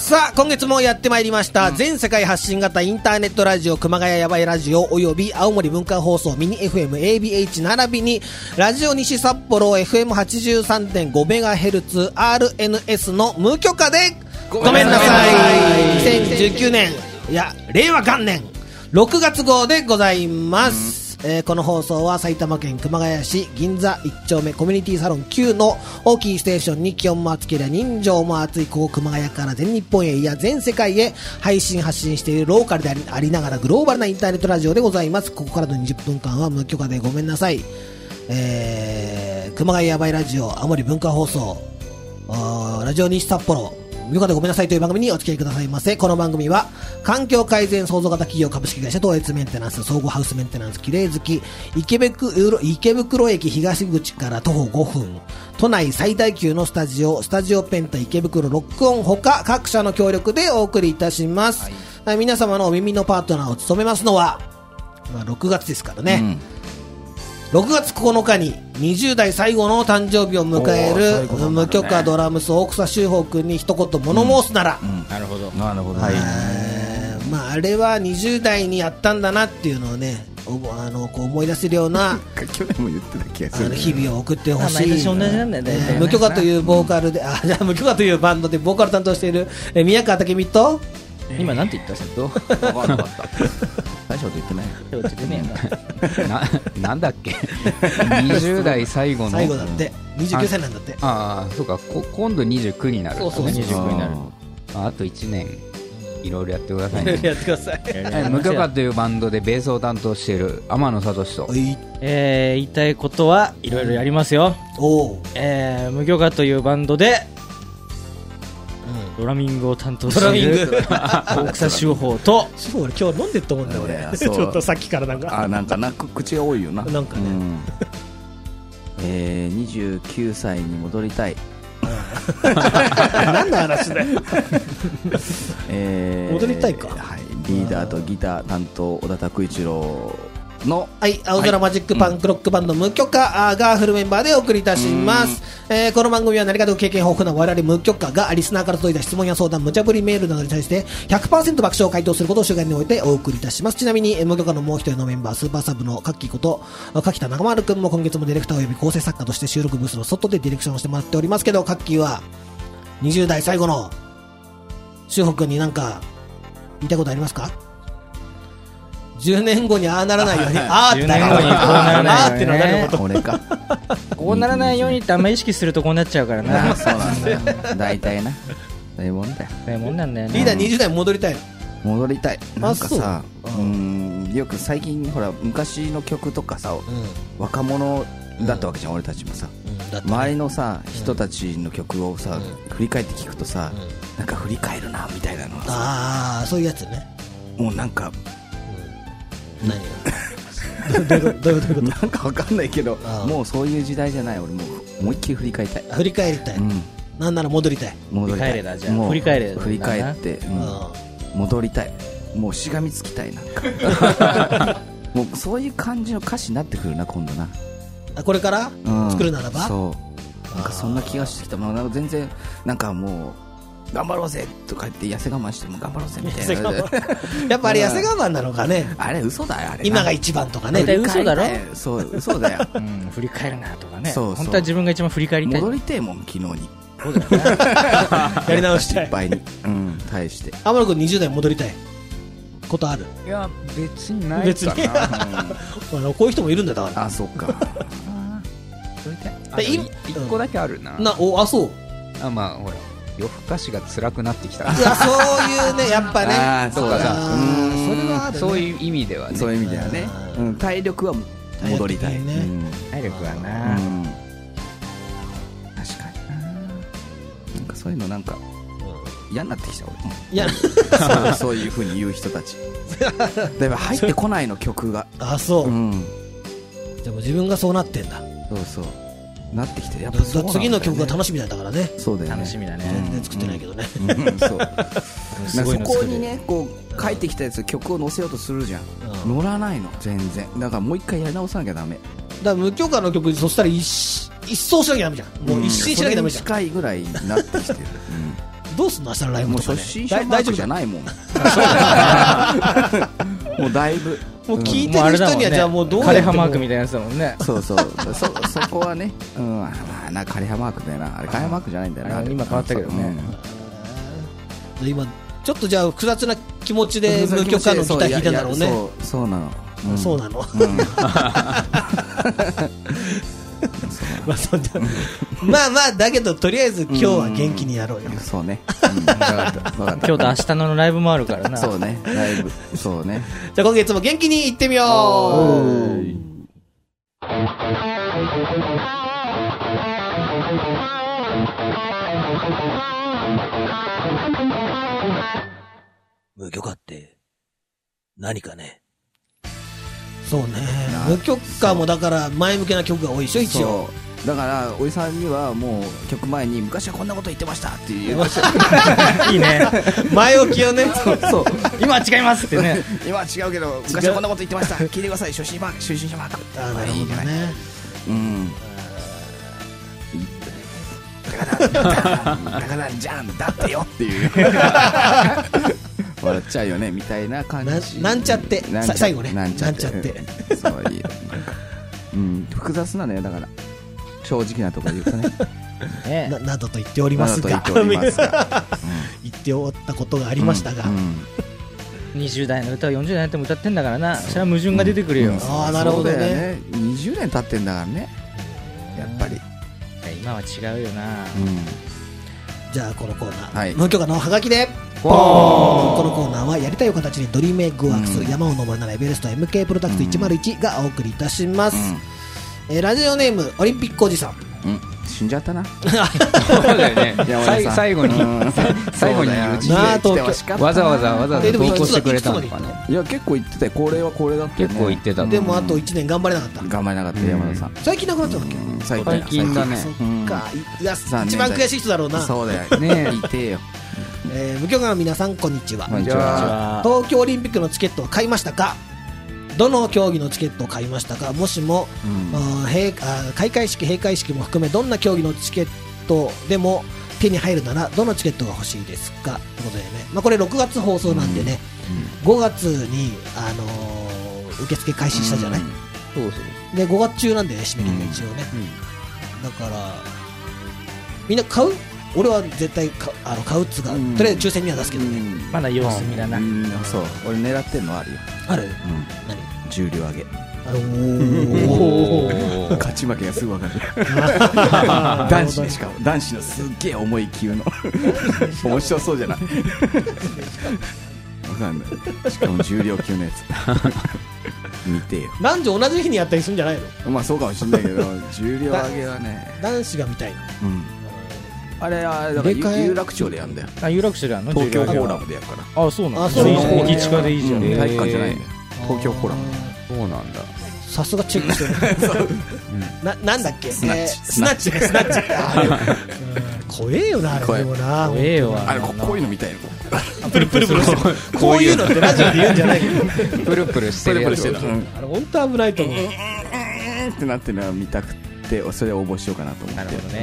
さあ今月もやってまいりました、全世界発信型インターネットラジオ熊谷やばいラジオおよび青森文化放送ミニ FM、ABH 並びにラジオ西札幌 FM83.5MHz RNS の無許可でごめんなさい。2019年いや令和元年6月号でございます。この放送は埼玉県熊谷市銀座1丁目コミュニティサロン9の大きいステーションに気温も暑ければ人情も暑いここ熊谷から全日本へいや全世界へ配信発信しているローカルでありながらグローバルなインターネットラジオでございます。ここからの20分間は無許可でごめんなさい。熊谷やばいラジオ青森文化放送ラジオ西札幌無許可でごめんなさいという番組にお付き合いくださいませ。この番組は環境改善創造型企業株式会社東越メンテナンス総合ハウスメンテナンスきれい好き池袋駅東口から徒歩5分都内最大級のスタジオペンタ池袋ロックオンほか各社の協力でお送りいたします、はい、皆様のお耳のパートナーを務めますのは、6月ですからね、6月9日に20代最後の誕生日を迎える無許可ドラムス大草修法君に一言物申すなら、 なるほど、 はい、あれは20代にやったんだなっていうのをねこう思い出せるような去年も言ってた気がする、 日々を送ってほしい。 毎年同じなんだよね、 無許可というボーカルでじゃあ無許可というバンドでボーカル担当している宮川武美と今なんて言ったセット分かんなかった大将と言ってないなんだっけ20代最後の最後だって29歳なんだって。 そうか今度29になる、 そう 29になる。あと1年いろいろやってくださいねやってください無許可というバンドでベースを担当している天野聡と、 言いたいことはいろいろやりますよ。無許可というバンドでドラミングを担当している大草修法と俺今日飲んでると思うんだよ俺ちょっとさっきからなんか口が多いよな。 なんかね、 29歳に戻りたい何の話だよ戻りたいか、 はい、リーダーとギター担当小田拓一郎の、 はい、青空マジックパンクロックバンド無許可がフルメンバーでお送りいたします。この番組は何かと経験豊富な我々無許可がリスナーから届いた質問や相談無茶ぶりメールなどに対して 100% 爆笑を回答することを主眼に置いてお送りいたします。ちなみに無許可のもう一人のメンバースーパーサブのカッキーこと柿田中丸くんも今月もディレクターおよび構成作家として収録ブースの外でディレクションをしてもらっておりますけど、カッキーは20代最後の修法くんに何か言いたいことありますか？10年後にああならないようにあーってなるようにこうならないようにね俺かこうならないようにってあんまり意識するとこうなっちゃうからなそうなんだよ大体なそういうもんだよそういうもんなんだよね。 リーダー20代戻りたいの？ 戻りたい。なんかさよく最近ほら昔の曲とかさ、若者だったわけじゃん、俺たちもさ、周りのさ人たちの曲をさ、振り返って聞くとさ、なんか振り返るなみたいなのがさ、そういうやつね。 もうなんか何どういうことなんかわかんないけど、もうそういう時代じゃない。俺もう思いっきり振り返りたい。 振り返りたい、なんなら戻りたい。 振り返れだ。じゃあ振り返れ。 振り返って、戻りたい。もうしがみつきたい。なんかもうそういう感じの歌詞になってくるな今度な。 これから作るならば、 そうなんかそんな気がしてきた。なんか全然なんかもう頑張ろうぜとか言って痩せ我慢しても頑張ろうぜみたいなやっぱあれ痩せ我慢なのかね。 あれ嘘だよ。あれ今が一番とかね。 嘘だろ。 そう嘘だよ振り返るなとかね。 そう本当は自分が一番振り返りたい。 戻りてえもん昨日に。 そうだよねやり直したい。 いっぱいに対して天野君20代戻りたいことある？ いや別にないかなこういう人もいるんだから。 あ、そっか 1個だけあるな。 そう。 まあほら夜更かしが辛くなってきた。 そういうね、やっぱね。 そうか。 それはあるね。 そういう意味ではね。 そういう意味ではね。体力は戻りたい。 体力はな。 確かにな。なんかそういうのなんか嫌になってきた俺も。 いや、 そういう風に言う人たち。だいぶ入ってこないの曲が。 あ、そう。でも自分がそうなってんだ。 そうそう。なってきてやっぱ次の曲が楽しみだったからね。 そうだよね。 楽しみだね。 全然作ってないけどね。 そうそこにねこう書いてきたやつ曲を載せようとするじゃん。乗らないの全然。だからもう一回やり直さなきゃダメ。 だから無許可の曲そしたら一掃しなきゃダメじゃん。もう一新しなきゃダメじゃん。 それに近いぐらいになってきてる。 どうすんの明日のライブとかね。 もう初心者マークじゃないもん。もうだいぶ。 もう聞いてる人にはじゃあもうどうやっても枯葉マークみたいなやつだもんね。 そうそこはね、まあな枯葉マークだよな。あれ枯葉マークじゃないんだよな。 今変わったけどね。 今ちょっとじゃあ複雑な気持ちで無許可のギター弾いてんだろうね。 そうなの。 そうなの。まあまあだけどとりあえず今日は元気にやろうよ。 そうね。 今日と明日のライブもあるからな。 そうね。ライブ。そうね。 じゃあ今月も元気にいってみよう。無許可って何かね。そうね。無許可もだから前向きな曲が多いでしょ一応。 だからおじさんにはもう曲前に昔はこんなこと言ってましたっていう。 いいね。 前置きをね。 そう。 今は違いますってね。 今は違うけど昔はこんなこと言ってました。聞いてください。初心者マーク。 ああなるほどね。 うん。だからじゃんだってよっていう。笑っちゃうよねみたいな感じ。 なんちゃって最後ね。なんちゃって。 そういい。複雑なのよだから正直なところで言うとね。 などと言っておりますが。言っておったことがありましたが。 20代の歌を40代になっても歌ってんだからな。それは矛盾が出てくるよ。 ああなるほどね。 20年経ってんだからね。やっぱり。 今は違うよな。 じゃあこのコーナー、 はい、 無許可のハガキでこのコーナーはやりたいを形にドリームエッグワークス、山を登るならエベレスト MK プロダクツ101がお送りいたします。ラジオネームオリンピックおじさん。 死んじゃったな。 そうだよね。最後にうちわざわざ投稿してくれたのかな。 いや結構言ってたよ。これはこれだって。 結構言ってた。 でもあと1年頑張れなかった。 頑張れなかった山田さん。 最近なくなっちゃったっけ。 最近だね。 そっか。一番悔しい人だろうな。 そうだよね。いてよ。 無許可の皆さんこんにちは。 こんにちは。 東京オリンピックのチケットを買いましたか。どの競技のチケットを買いましたか。もしも、開会式閉会式も含めどんな競技のチケットでも手に入るならどのチケットが欲しいですかということでね、これ6月放送なんでね、5月に、受付開始したじゃない。で5月中なんでね締め切りが一応ね、だからみんな買う。俺は絶対買うっつうか、とりあえず抽選には出すけどね。 まだ様子見だな。 そう俺狙ってんのあるよ。 ある。何。 重量上げ。勝ち負けがすぐ分かる。男子でしかも男子のすっげえ重い級の面白そうじゃない。分かんない。しかも重量級のやつ見てよ。 男女同じ日にやったりするんじゃないの。 まあそうかもしれないけど重量上げはね男子が見たいの。 あれはだから有楽町でやるんだよ。 有楽町でやるの。 東京フォーラムでやるから。 あそうなんだ。駅近でいいじゃん。 体育館じゃないんだよ。東京フォーラム。 そうなんだ。 さすがチェックしてる。なんだっけ。スナッチね。スナッチ。怖えよなあれでもな。 怖えよ。 あれこういうの見たいの。 プルプルプル。こういうのってラジオで言うんじゃないけど。 プルプルしてるやつ。 あれ本当危ないと思う。 ってなってるのは見たくてそれを応募しようかなと思って。 なるほどね。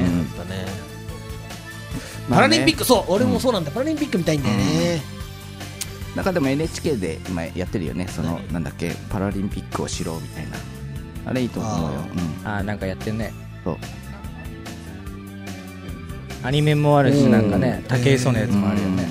パラリンピック、そう俺もそうなんだ。パラリンピック見たいんだよね。 なんかでも NHK で今やってるよね。そのなんだっけパラリンピックをしろみたいな。あれいいと思うよ。 なんかやってんね。 そうアニメもあるし、なんかね武井壮のやつもあるよね。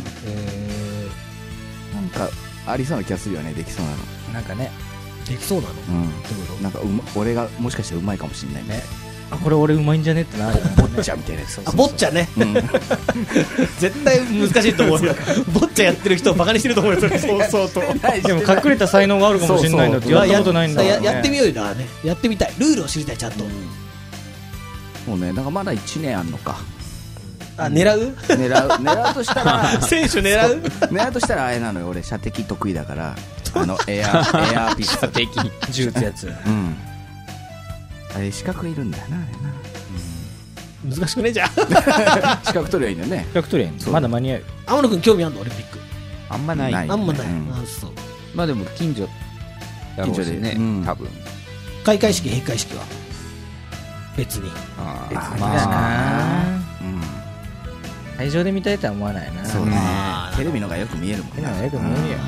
なんかありそうな気がするよね。できそうなの。 なんかねできそうなの。 なんか俺がもしかしてうまいかもしれないね。 これ俺うまいんじゃねってなる。 ボッチャみたいなやつ。 ボッチャね。絶対難しいと思うよ。ボッチャやってる人をバカにしてると思うよ。そうと。 でも隠れた才能があるかもしれないんだって。やったことないんだ。 やってみようよだね。やってみたい。ルールを知りたいちゃんと。 もうね、なんかまだ1年あんのか。 狙うとしたら選手狙うとしたらあれなのよ。俺射的得意だからエアーピストル銃撃つやつ。 あれ資格いるんだよなあれな。難しくねえじゃん。 資格取りゃいいんだよね。 資格取りゃいい。まだ間に合う。 天野くん興味あんのオリンピック。 あんまない。 あんまない。そう。 まあでも近所だろうしね。多分。 開会式閉会式は別に。 まあ会場で見たいとは思わないな。 そうね。テレビのがよく見えるもんね。 よく見えるよ。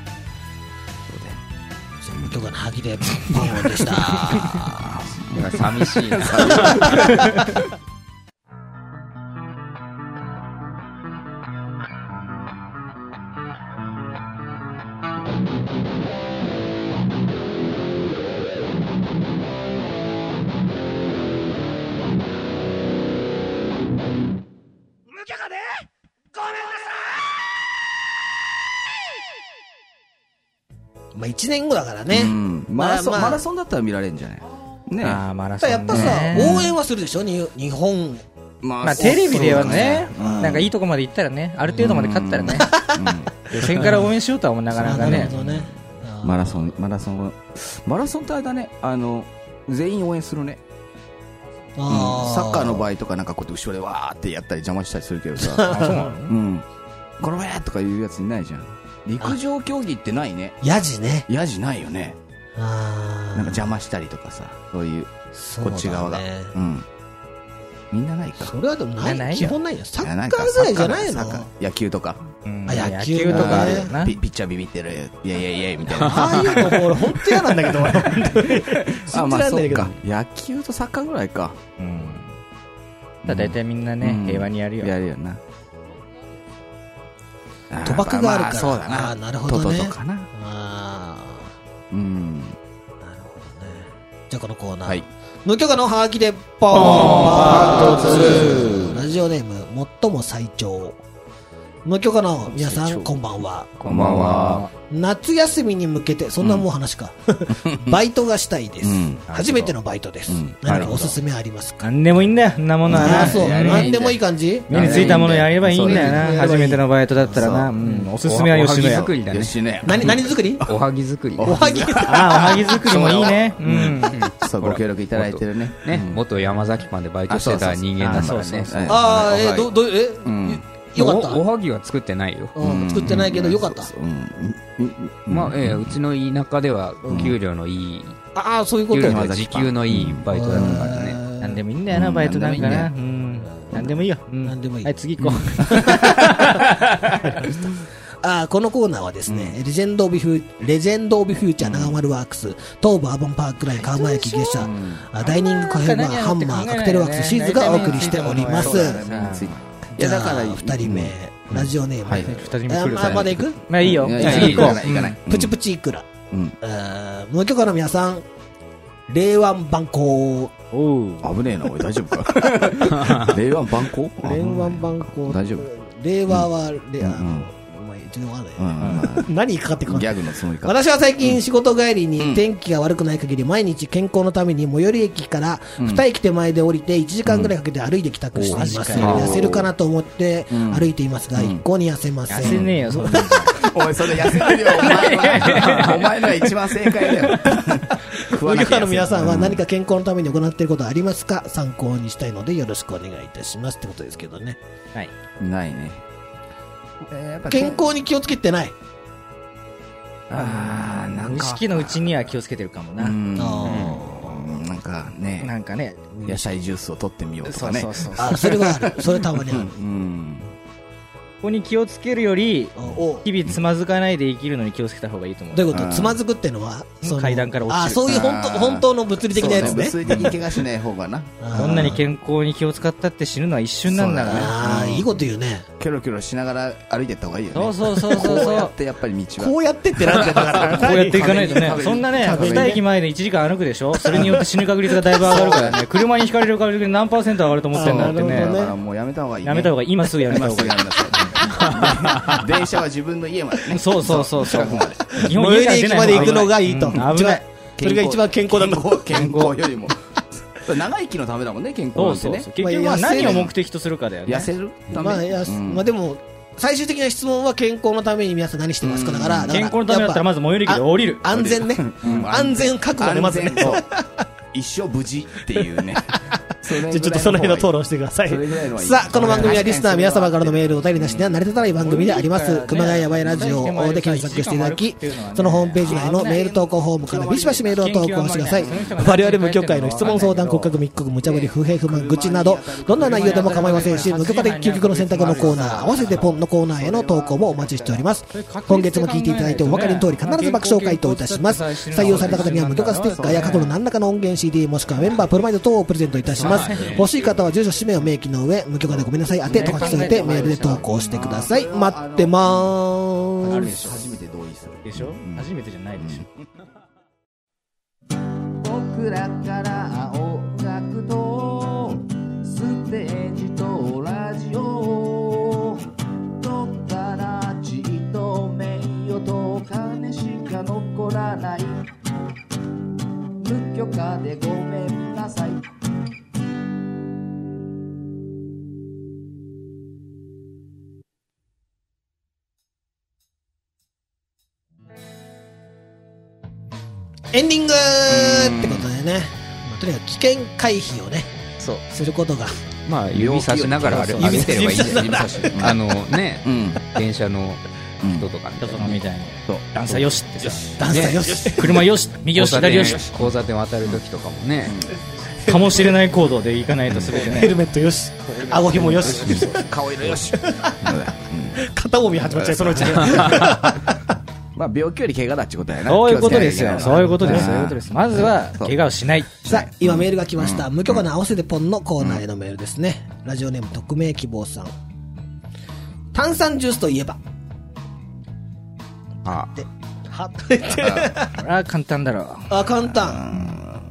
無許可の吐きでポンでした。 寂しいな。 まあ1年後だからね。 マラソンだったら見られるんじゃないね。 マラソンね。 やっぱさ、応援はするでしょ、日本。 まあテレビではね、なんかいいとこまで行ったらね、ある程度まで勝ったらね、予選から応援しようとはなかなかね。 マラソンってあれだね、全員応援するね。サッカーの場合とかなんかこうやって後ろでわーってやったり邪魔したりするけどさ、 そうなの？ このやとかいうやついないじゃん。陸上競技ってないね。 ヤジね。 ヤジないよね。なんか邪魔したりとかさ、そういうこっち側が。みんなないか。 それはでもない。基本ないよ。サッカーぐらいじゃないの？ 野球とか。 野球とかね。 ピッチャービビってる。イェイイェイイェイみたいな。 ああいうの俺本当嫌なんだけど。 まあそうか。野球とサッカーぐらいか。 だいたいみんなね、平和にやるよ。 やるよな。 賭博があるから。 そうだな。 なるほどね。 トトとかな。 なるほどね。じゃあこのコーナー。無許可のハガキでポーンパート2。ラジオネーム最も最長。無許可の皆さんこんばんは。 こんばんは。 夏休みに向けて、そんなもう話か。バイトがしたいです。初めてのバイトです。何かおすすめありますか？ 何でもいいんだよ、そんなものはな。 そう、何でもいい感じ？ 目についたものやればいいんだよな。初めてのバイトだったらな。おすすめは吉野家。 おはぎ作りだね。 何作り？ おはぎ作り。 おはぎ。 おはぎ作りもいいね。 そう、ご協力いただいてるね。 元山崎パンでバイトしてた人間だからね。 よかった。 おはぎは作ってないよ。 作ってないけどよかった。 まあうちの田舎では給料のいい、 そういうことより時給のいいバイトだったからね。 なんでもいいんだよな、バイトなんかな。なんでもいいよ。 なんでもいい。 はい、次行こう。 このコーナーはですね、レジェンド・オブ・フューチャー長丸ワークス、東武アーバンパークライン川間駅下車、ダイニングカフェバーハンマーカクテルワークスシーズがお送りしております。じゃあ2人目、ラジオネーム。まだ行く？ まあいいよ。 次行こう。プチプチいくら。無許可の皆さん、令和万行。 危ねえな、おい、大丈夫か？令和万行？ 令和万行。 大丈夫。 令和は、何にかかってくるギャグのつもりか。 私は最近仕事帰りに天気が悪くない限り毎日健康のために最寄り駅から2駅手前で降りて1時間ぐらいかけて歩いて帰宅しています。痩せるかなと思って歩いていますが一向に痩せません。 痩せねえよ、そんな。 おい、それ痩せてるよ、お前のは一番正解だよ。 無許可の皆さんは何か健康のために行っていることはありますか？参考にしたいのでよろしくお願いいたしますってことですけどね。 はい。 ないね。 健康に気をつけてない。 なんか無意識のうちには気をつけてるかもな。 なんかね、野菜ジュースを取ってみようとかね。 それはある。それたまにある。 ここに気をつけるより日々つまずかないで生きるのに気をつけた方がいいと思う。 どういうこと？つまずくってのは階段から落ちる。 そういう本当の物理的なやつね。 物理的に怪我しない方がな。 どんなに健康に気を使ったって死ぬのは一瞬なんだから。 いいこと言うね。 キョロキョロしながら歩いていった方がいいよね。 そう。 こうやってやっぱり道は。 こうやってってなんだから。 こうやっていかないとね。そんなね、2駅前で1時間歩くでしょ。それによって死ぬ確率がだいぶ上がるからね。車にひかれる確率何%上がると思ってんだってね。 もうやめた方がいい。 やめた方がいい。今すぐやめた方がいい。 電車は自分の家までね。 そう。 近くまで。 最寄り駅まで行くのがいいと。危ない。それが一番健康だと。 健康よりも。長生きのためだもんね、健康なんてね。 結局は何を目的とするかだよね。 痩せるため。 まあでも最終的な質問は健康のために皆さん何してますかだから。 健康のためだったらまず最寄り駅で降りる。 安全ね。安全確保ね、まずね。 一生無事っていうね。 ちょっとその辺の討論してください。さあ、この番組はリスナー皆様からのメールをお便りなしでは成り立たない番組であります。熊谷やばいラジオで検索していただき、そのホームページ内のメール投稿フォームからビシバシメールを投稿してください。我々無許可への質問相談、骨格密告、無茶ぶり、不平不満、愚痴など、どんな内容でも構いませんし、無許可で究極の選択のコーナー、合わせてポンのコーナーへの投稿もお待ちしております。今月も聞いていただいてお分かりの通り、必ず爆笑回答いたします。採用された方には無許可ステッカーや過去の何らかの音源 CD もしくはメンバープロマイド等をプレゼントいたします。欲しい方は住所氏名を明記の上、無許可でごめんなさい宛てと書き添えてメールで投稿してください。待ってまーす。 初めて同意するでしょ、初めてじゃないでしょ。 僕らから音楽とステージとラジオ、どっから地と名誉と金しか残らない、無許可でごめんなさい。 エンディングってことでね、とにかく危険回避をね、 そうすることが、 まあ指さしながら歩いてればいいんだよ。指差しね、電車の人とかみたいに段差よしってさ、 段差よし、 車よし、右よし、左よし、 交差点渡る時とかもね、 かもしれない行動で行かないとすべてね。 ヘルメットよし、顎ひもよし、 顔色よし、 肩もみ始まっちゃいそのうちに。 まあ病気より怪我だってことやな。 そういうことですよ。そういうことです。そういうことです。まずは怪我をしない。 さあ、今メールが来ました。無許可の合わせてポンのコーナーへのメールですね。ラジオネーム匿名希望さん。炭酸ジュースといえば。 あで、はっと言って。 あ、簡単だろう。 あ、簡単。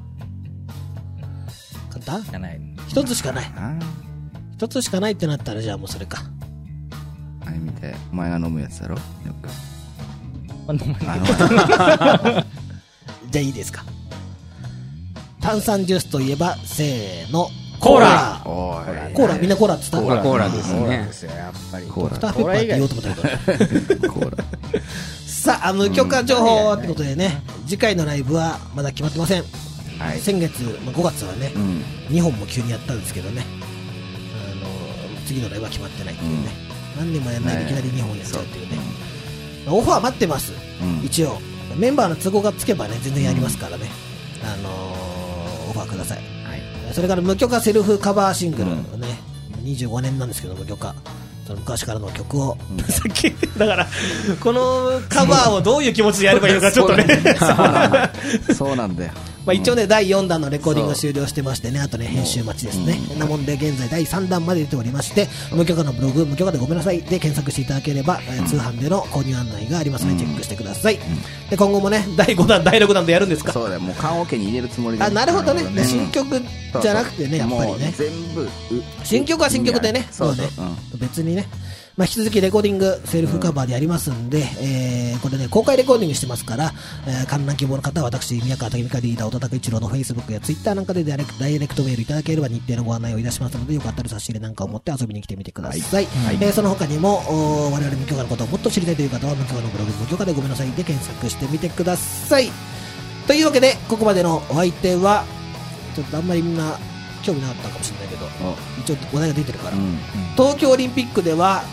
簡単？ じゃない。 一つしかない。一つしかないってなったらじゃあもうそれか。 あれ見て、お前が飲むやつだろ。よく。 じゃあいいですか。炭酸ジュースといえばせーのコーラ。コーラ、みんなコーラって言った？ コーラですね。 やっぱりドクターペッパーって言おうと思ったけど。コーラ。さあ、無許可情報ってことでね、次回のライブはまだ決まってません。先月5月はね、2本も急にやったんですけどね、次のライブは決まってないっていうね、何年もやらないでいきなり2本やっちゃうっていうね。オファー待ってます、一応メンバーの都合がつけばね全然やりますからね、オファーください、それから無許可セルフカバーシングルね、25年なんですけど無許可、その昔からの曲を、さっきだからこのカバーをどういう気持ちでやればいいのかちょっとねそうなんだよ。 まあ一応ね、第4弾のレコーディングが終了してましてね、あとね編集待ちですね。なもんで現在第3弾まで出ておりまして、無許可のブログ無許可でごめんなさいで検索していただければ、通販での購入案内がありますのでチェックしてください。で今後もね第5弾第6弾でやるんですか？ そうだよ、もう棺桶に入れるつもりで。 あ、なるほどね。新曲じゃなくてね、やっぱりね、 全部新曲は新曲でね、そうね、別にね、まあ、引き続きレコーディングセルフカバーでやりますんで、これね公開レコーディングしてますから、観覧希望の方は私宮川武美香リーダー小田拓一郎の Facebook や Twitter なんかでダイレクトメールいただければ日程のご案内をいたしますので、よかったら差し入れなんかを持って遊びに来てみてください。その他にも我々無許可のことをもっと知りたいという方は無許可のブログ無許可でごめんなさいで検索してみてください。というわけでここまでのお相手はちょっとあんまりみんな興味なかったかもしれないけど、一応お題が出てるから、東京オリンピックでは、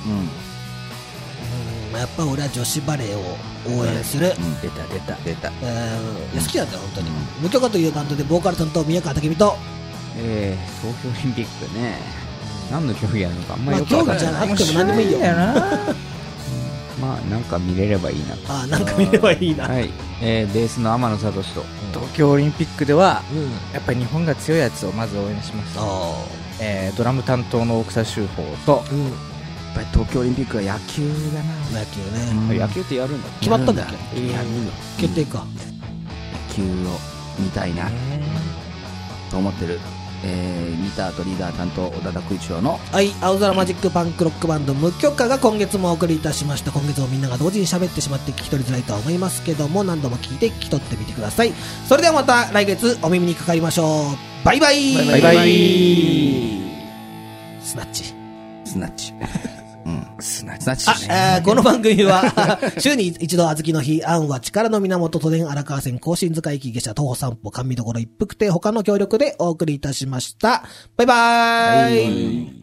やっぱ俺は女子バレーを応援する。 出た。 いや好きなんだよ本当に。無許可というバンドでボーカル担当宮川武美と、 東京オリンピックね、何の競技やるのかあんまりよく競分からない。 技じゃなくても何でもいいよ。 まあなんか見れればいいなと。 あ、なんか見ればいいな。 はい。ベースの天野聡と東京オリンピックでは、やっぱり日本が強いやつをまず応援します。ドラム担当の大草修法と、 やっぱり東京オリンピックは野球だな。 野球ね。 野球ってやるんだ。 決まったんだっけ？ やるの。 決定か。 野球を見たいなと思ってる。ギターとリーダー担当小田拓一郎の青空マジックパンクロックバンド無許可が今月もお送りいたしました。今月もみんなが同時に喋ってしまって聞き取りづらいとは思いますけども、何度も聞いて聞き取ってみてください。それではまた来月お耳にかかりましょう。バイバイ。 バイバイ。 スナッチスナッチすなわち。 この番組は、週に一度、あずきの日、あんは力の源、都電荒川線、甲信塚駅下車、徒歩散歩、甘味どころ一服亭、他の協力でお送りいたしました。バイバーイ。